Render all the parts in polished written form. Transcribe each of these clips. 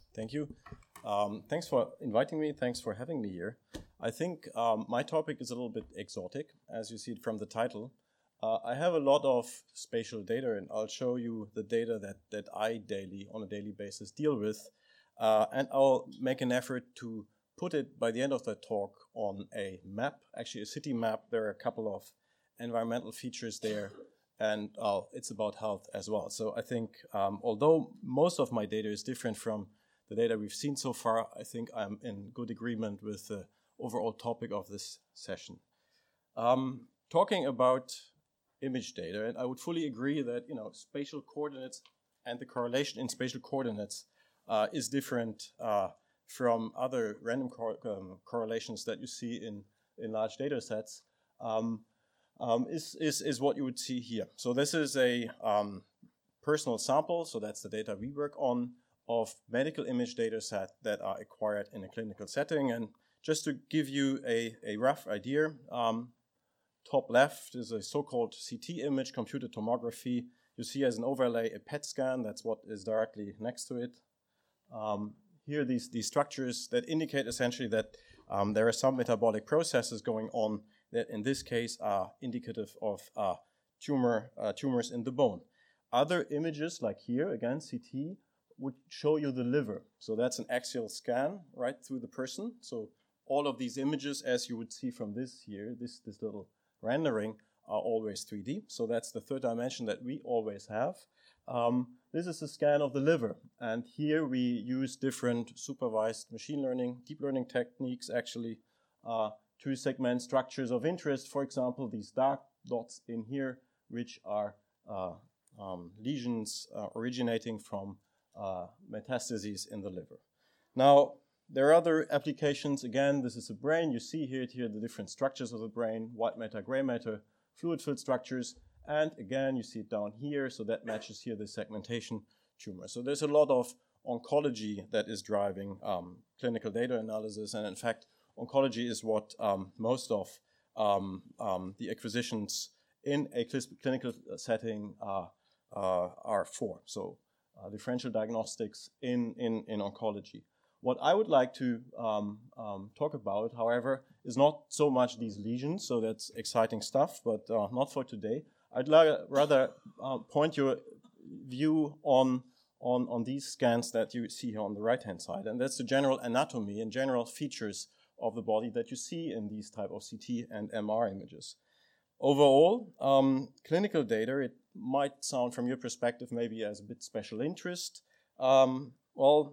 Thank you. Thanks for inviting me. Thanks for having me here. I think my topic is a little bit exotic, as you see it from the title. I have a lot of spatial data, and I'll show you the data that I on a daily basis, deal with. And I'll make an effort to put it by the end of the talk on a map, actually a city map. There are a couple of environmental features there, and it's about health as well. So I think although most of my data is different from the data we've seen so far, I think I'm in good agreement with the overall topic of this session. Talking about image data, and I would fully agree that spatial coordinates and the correlation in spatial coordinates is different from other random correlations that you see in large data sets, is what you would see here. So this is a personal sample, so that's the data we work on, of medical image data set that are acquired in a clinical setting. And just to give you a rough idea, top left is a so-called CT image, computed tomography. You see as an overlay a PET scan, that's what is directly next to it. Here these structures that indicate essentially that there are some metabolic processes going on that in this case are indicative of tumors in the bone. Other images like here, again CT, would show you the liver. So that's an axial scan right through the person. So all of these images, as you would see from this here, this little rendering, are always 3D. So that's the third dimension that we always have. This is a scan of the liver. And here we use different supervised machine learning, deep learning techniques actually to segment structures of interest. For example, these dark dots in here, which are lesions originating from metastases in the liver. Now, there are other applications. Again, this is a brain. You see here the different structures of the brain, white matter, gray matter, fluid-filled structures. And again, you see it down here. So that matches here the segmentation tumor. So there's a lot of oncology that is driving clinical data analysis. And in fact, oncology is what most of the acquisitions in a clinical setting are for. So differential diagnostics in oncology. What I would like to talk about, however, is not so much these lesions, so that's exciting stuff, but not for today. I'd rather point your view on these scans that you see here on the right-hand side, and that's the general anatomy and general features of the body that you see in these type of CT and MR images. Overall, clinical data, it might sound from your perspective maybe as a bit special interest. Well,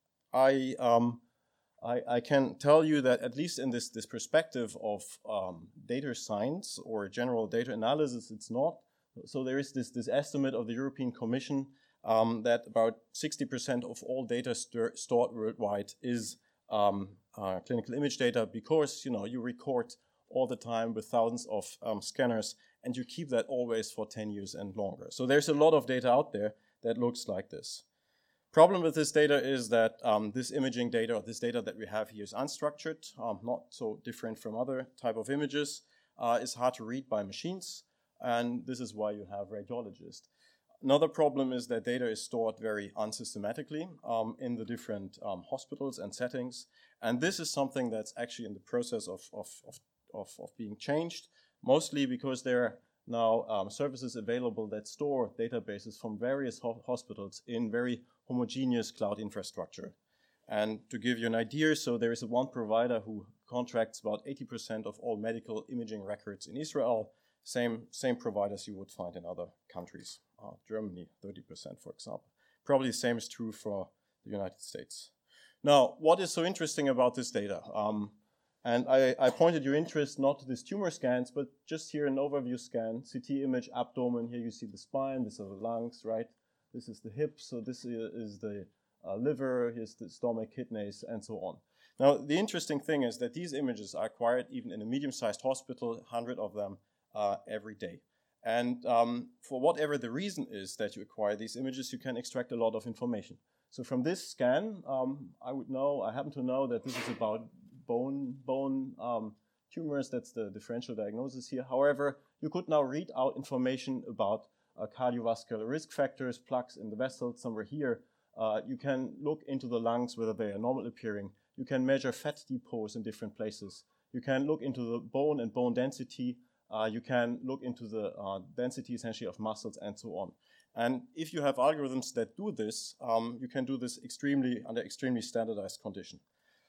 I can tell you that at least in this perspective of data science or general data analysis, it's not. So there is this estimate of the European Commission that about 60% of all data stored worldwide is clinical image data, because you record all the time with thousands of scanners, and you keep that always for 10 years and longer. So there's a lot of data out there that looks like this. Problem with this data is that this imaging data, or this data that we have here, is unstructured, not so different from other type of images. It's hard to read by machines, and this is why you have radiologists. Another problem is that data is stored very unsystematically in the different hospitals and settings, and this is something that's actually in the process of being changed, mostly because there are now services available that store databases from various hospitals in very homogeneous cloud infrastructure. And to give you an idea, so there is one provider who contracts about 80% of all medical imaging records in Israel, same providers you would find in other countries, Germany, 30%, for example. Probably the same is true for the United States. Now, what is so interesting about this data? And I pointed your interest not to these tumor scans, but just here an overview scan, CT image, abdomen. Here you see the spine, these are the lungs, right? This is the hip, so this is the liver, here's the stomach, kidneys, and so on. Now, the interesting thing is that these images are acquired even in a medium-sized hospital, 100 of them every day. And for whatever the reason is that you acquire these images, you can extract a lot of information. So from this scan, I happen to know that this is about bone tumors. That's the differential diagnosis here. However, you could now read out information about cardiovascular risk factors, plaques in the vessels somewhere here, You can look into the lungs, whether they are normal appearing. You can measure fat depots in different places. You can look into the bone and bone density. You can look into the density essentially of muscles and so on. And if you have algorithms that do this, you can do this under extremely standardized condition.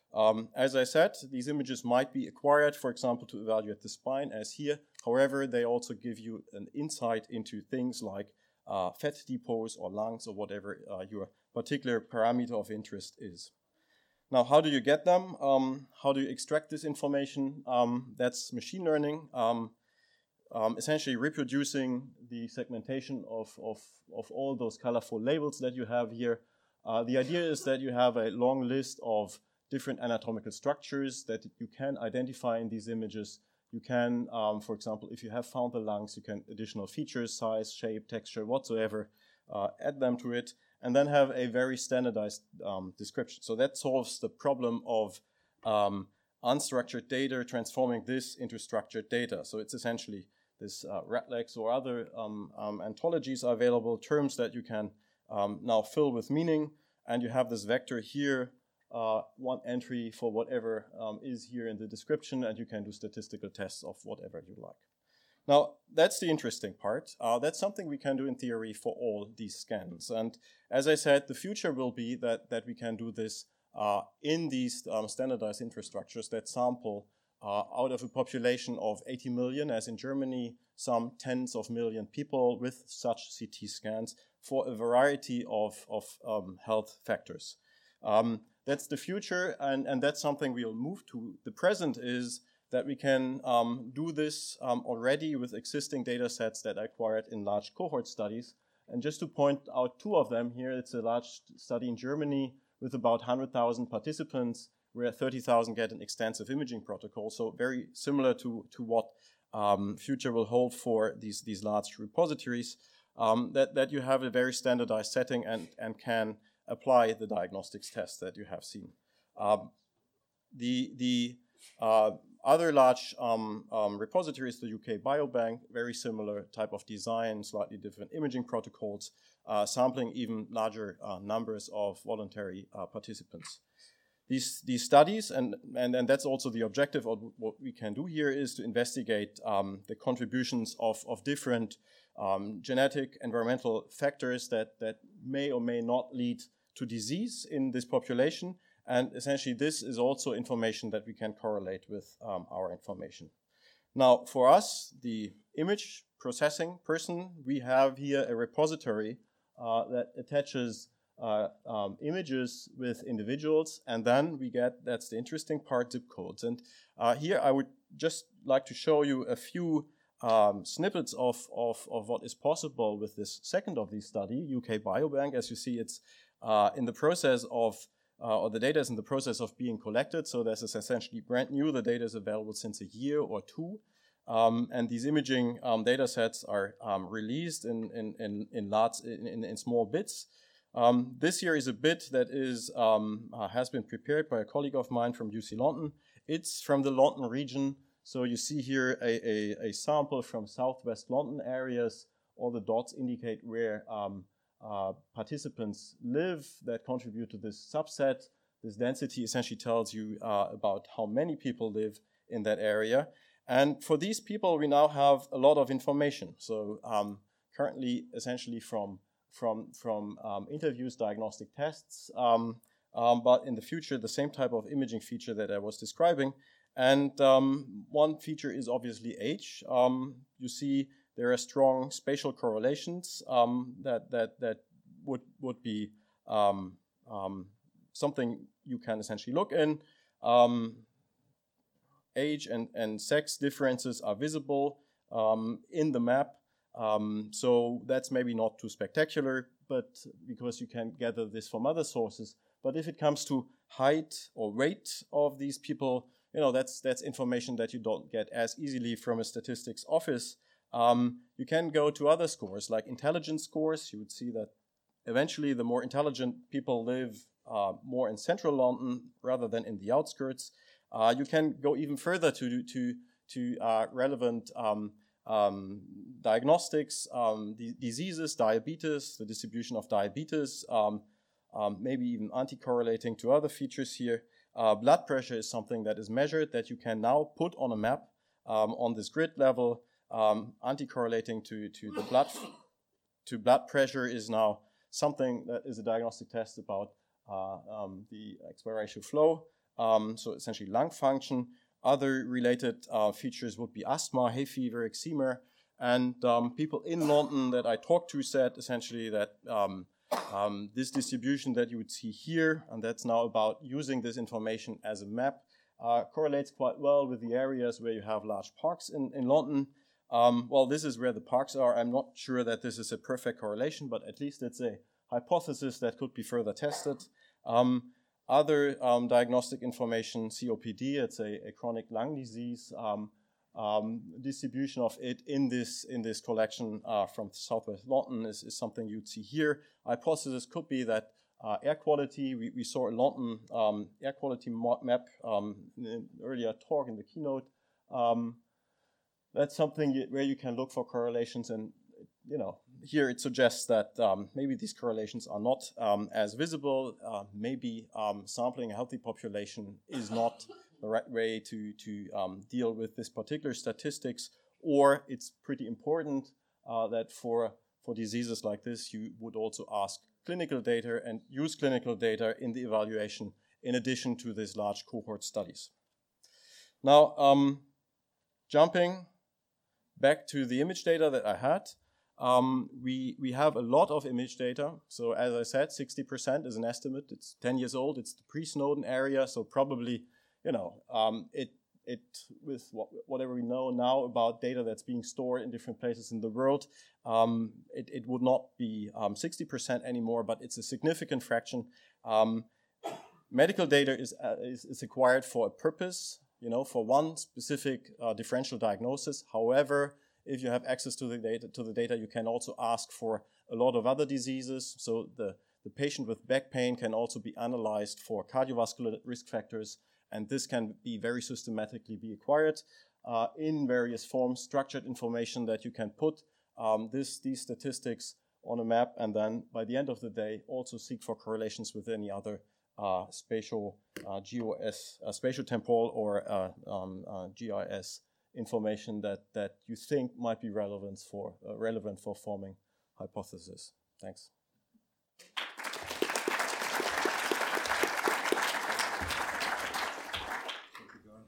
As I said, these images might be acquired, for example, to evaluate the spine, as here. However, they also give you an insight into things like fat depots or lungs or whatever your particular parameter of interest is. Now, how do you get them? How do you extract this information? That's machine learning, essentially reproducing the segmentation of all those colorful labels that you have here. The idea is that you have a long list of different anatomical structures that you can identify in these images. You can, for example, if you have found the lungs, you can additional features, size, shape, texture, whatsoever, add them to it, and then have a very standardized description. So that solves the problem of unstructured data, transforming this into structured data. So it's essentially this REDLEX or other ontologies are available, terms that you can now fill with meaning, and you have this vector here, one entry for whatever is here in the description, and you can do statistical tests of whatever you like. Now, that's the interesting part. That's something we can do in theory for all these scans. And as I said, the future will be that we can do this in these standardized infrastructures that sample out of a population of 80 million, as in Germany, some tens of million people with such CT scans for a variety of health factors. That's the future, and that's something we'll move to. The present is that we can do this already with existing data sets that are acquired in large cohort studies. And just to point out two of them here, it's a large study in Germany with about 100,000 participants, where 30,000 get an extensive imaging protocol. So very similar to what future will hold for these large repositories, that you have a very standardized setting and can apply the diagnostics tests that you have seen. The other large repositories, the UK Biobank, very similar type of design, slightly different imaging protocols, sampling even larger numbers of voluntary participants. These studies, and that's also the objective of what we can do here, is to investigate the contributions of different genetic, environmental factors that may or may not lead to disease in this population. And essentially, this is also information that we can correlate with our information. Now, for us, the image processing person, we have here a repository that attaches images with individuals, and then we get, that's the interesting part, zip codes. And here I would just like to show you a few snippets of what is possible with this second of these study, UK Biobank. As you see, it's in the process of or the data is in the process of being collected, so this is essentially brand new. The data is available since a year or two, and these imaging data sets are released in small bits. This here is a bit that is has been prepared by a colleague of mine from UC London. It's from the London region, so you see here a sample from southwest London areas. All the dots indicate where participants live that contribute to this subset. This density essentially tells you about how many people live in that area. And for these people, we now have a lot of information. So currently, essentially from interviews, diagnostic tests, but in the future, the same type of imaging feature that I was describing. And one feature is obviously age. You see there are strong spatial correlations that would be something you can essentially look in. Age and sex differences are visible in the map. So that's maybe not too spectacular, but because you can gather this from other sources. But if it comes to height or weight of these people, that's information that you don't get as easily from a statistics office. You can go to other scores, like intelligence scores. You would see that eventually the more intelligent people live more in central London rather than in the outskirts. You can go even further to relevant diagnostics, diseases, diabetes, the distribution of diabetes, maybe even anti-correlating to other features here. Blood pressure is something that is measured that you can now put on a map on this grid level. Anti-correlating to the blood pressure is now something that is a diagnostic test about the expiration flow, so essentially lung function. Other related features would be asthma, hay fever, eczema, and people in London that I talked to said essentially that this distribution that you would see here, and that's now about using this information as a map, correlates quite well with the areas where you have large parks in London. Well, this is where the parks are. I'm not sure that this is a perfect correlation, but at least it's a hypothesis that could be further tested. Other diagnostic information, COPD, it's a chronic lung disease. Distribution of it in this collection from Southwest London is something you'd see here. Hypothesis could be that air quality, we saw a London air quality map in an earlier talk in the keynote. That's something where you can look for correlations, and here it suggests that maybe these correlations are not as visible. Maybe sampling a healthy population is not the right way to deal with this particular statistics, or it's pretty important that for diseases like this, you would also ask clinical data and use clinical data in the evaluation in addition to these large cohort studies. Now, jumping back to the image data that I had, we have a lot of image data. So as I said, 60% is an estimate. It's 10 years old. It's the pre-Snowden area, so probably with whatever we know now about data that's being stored in different places in the world, it would not be 60% anymore, but it's a significant fraction. Medical data is acquired for a purpose, for one specific differential diagnosis. However, if you have access to the data, you can also ask for a lot of other diseases. So the patient with back pain can also be analyzed for cardiovascular risk factors, and this can be very systematically be acquired in various forms, structured information that you can put these statistics on a map, and then by the end of the day, also seek for correlations with any other spatial GOS, spatial temporal or GIS information that you think might be relevant for forming hypothesis. Thanks.